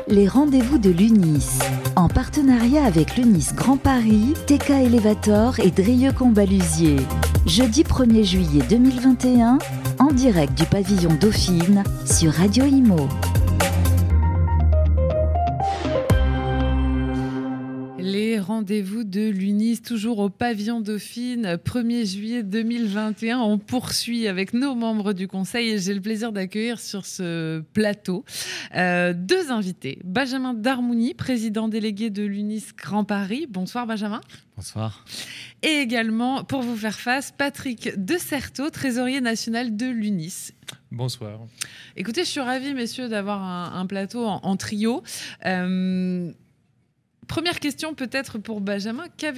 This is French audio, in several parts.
les rendez-vous de l'UNIS. En partenariat avec l'UNIS Grand Paris, TK Elevator et Drieux Combalusier. Jeudi 1er juillet 2021, en direct du pavillon Dauphine sur Radio Imo. Les rendez-vous de l'UNIS, toujours au pavillon Dauphine, 1er juillet 2021. On poursuit avec nos membres du conseil et j'ai le plaisir d'accueillir sur ce plateau deux invités. Benjamin Darmouni, président délégué de l'UNIS Grand Paris. Bonsoir Benjamin. Bonsoir. Et également, pour vous faire face, Patrick Decerteau, trésorier national de l'UNIS. Bonsoir. Écoutez, je suis ravie, messieurs, d'avoir un plateau en trio. Première question peut-être pour Benjamin. Quel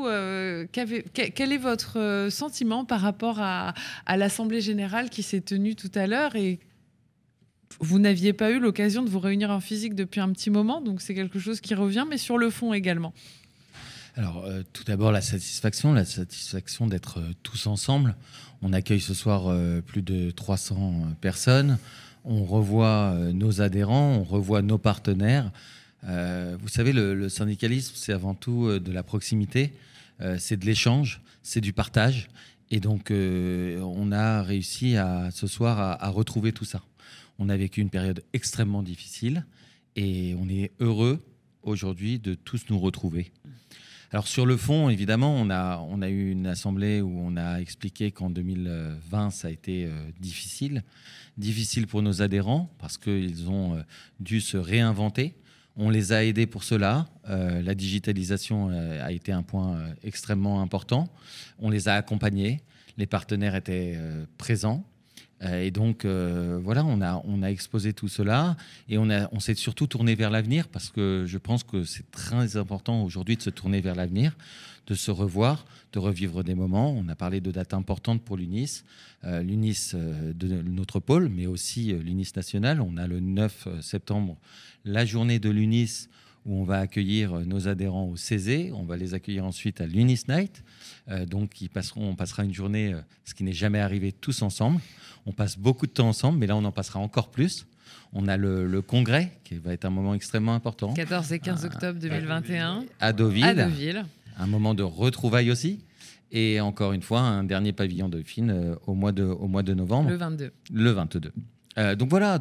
est votre sentiment par rapport à l'Assemblée générale qui s'est tenue tout à l'heure et vous n'aviez pas eu l'occasion de vous réunir en physique depuis un petit moment, donc c'est quelque chose qui revient, mais sur le fond également. Alors, tout d'abord, la satisfaction d'être tous ensemble. On accueille ce soir plus de 300 personnes. On revoit nos adhérents, on revoit nos partenaires. Vous savez, le syndicalisme, c'est avant tout de la proximité, c'est de l'échange, c'est du partage. Et donc, on a réussi ce soir à retrouver tout ça. On a vécu une période extrêmement difficile et on est heureux aujourd'hui de tous nous retrouver. Alors, sur le fond, évidemment, on a eu une assemblée où on a expliqué qu'en 2020, ça a été difficile. Difficile pour nos adhérents parce qu'ils ont dû se réinventer. On les a aidés pour cela. La digitalisation a été un point extrêmement important. On les a accompagnés. Les partenaires étaient présents. Et donc, voilà, on a exposé tout cela. Et on s'est surtout tourné vers l'avenir parce que je pense que c'est très important aujourd'hui de se tourner vers l'avenir, de se revoir, de revivre des moments. On a parlé de dates importantes pour l'UNIS. L'UNIS de notre pôle, mais aussi l'UNIS national. On a le 9 septembre la journée de l'UNIS où on va accueillir nos adhérents au CESE. On va les accueillir ensuite à l'UNIS Night. Donc, on passera une journée, ce qui n'est jamais arrivé, tous ensemble. On passe beaucoup de temps ensemble, mais là, on en passera encore plus. On a le congrès, qui va être un moment extrêmement important. 14 et 15 octobre 2021. À Deauville. Un moment de retrouvailles aussi. Et encore une fois, un dernier pavillon Dauphine au mois de novembre. Le 22. Donc voilà,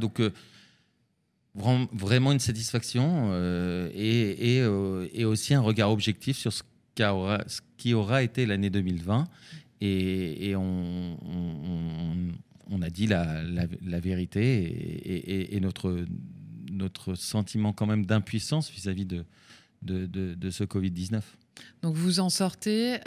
vraiment une satisfaction et aussi un regard objectif sur ce qui aura été l'année 2020. Et on a dit la vérité et notre sentiment quand même d'impuissance vis-à-vis de ce Covid-19. Donc vous en sortez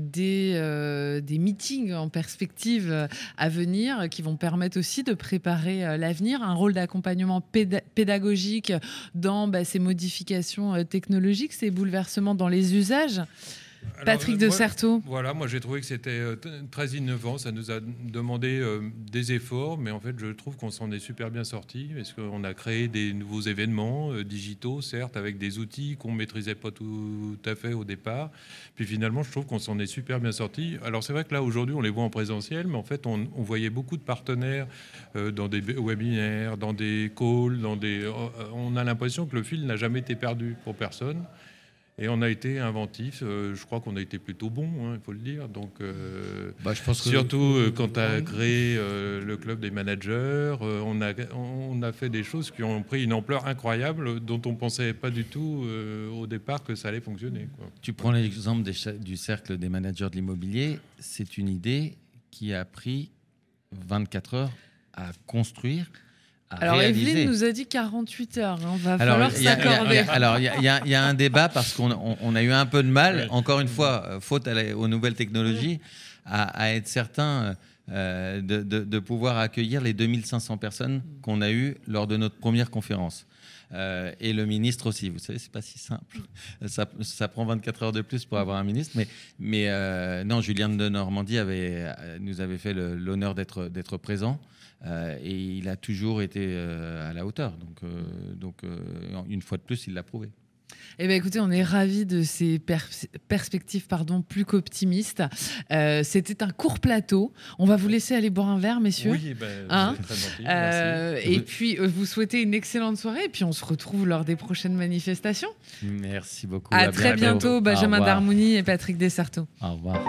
des meetings en perspective à venir qui vont permettre aussi de préparer l'avenir, un rôle d'accompagnement pédagogique dans ces modifications technologiques, ces bouleversements dans les usages. Patrick Decerteau. Moi j'ai trouvé que c'était très innovant, ça nous a demandé des efforts, mais en fait je trouve qu'on s'en est super bien sorti, parce qu'on a créé des nouveaux événements digitaux, certes, avec des outils qu'on ne maîtrisait pas tout à fait au départ, puis finalement je trouve qu'on s'en est super bien sorti. Alors c'est vrai que là aujourd'hui on les voit en présentiel, mais en fait on voyait beaucoup de partenaires dans des webinaires, dans des calls, on a l'impression que le fil n'a jamais été perdu pour personne. Et on a été inventif. Je crois qu'on a été plutôt bon, il faut le dire. Donc, je pense surtout quand tu as créé le club des managers, on a fait des choses qui ont pris une ampleur incroyable, dont on ne pensait pas du tout au départ que ça allait fonctionner, quoi. Tu prends l'exemple du cercle des managers de l'immobilier. C'est une idée qui a pris 24 heures à construire. Alors Evelyne nous a dit 48 heures, on va falloir s'accorder. Alors il y a un débat parce qu'on a eu un peu de mal, encore une fois, faute aux nouvelles technologies, à être certain de pouvoir accueillir les 2500 personnes qu'on a eues lors de notre première conférence. Et le ministre aussi, vous savez, c'est pas si simple. Ça prend 24 heures de plus pour avoir un ministre, mais non, Julien de Normandie nous avait fait l'honneur d'être présent. Et il a toujours été à la hauteur. Donc, une fois de plus, il l'a prouvé. Eh bien, écoutez, on est ravis de ces perspectives plus qu'optimistes. C'était un court plateau. On va vous laisser aller boire un verre, messieurs. Oui, c'est très gentil. Merci. Et puis, vous souhaitez une excellente soirée. Et puis, on se retrouve lors des prochaines manifestations. Merci beaucoup. À très bientôt, Benjamin Darmouni et Patrick Desserteau. Au revoir.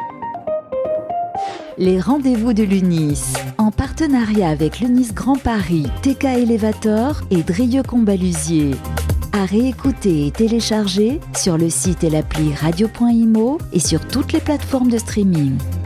Les rendez-vous de l'UNIS, en partenariat avec l'UNIS Grand Paris, TK Elevator et Drieux Combalusier. À réécouter et télécharger sur le site et l'appli radio.imo et sur toutes les plateformes de streaming.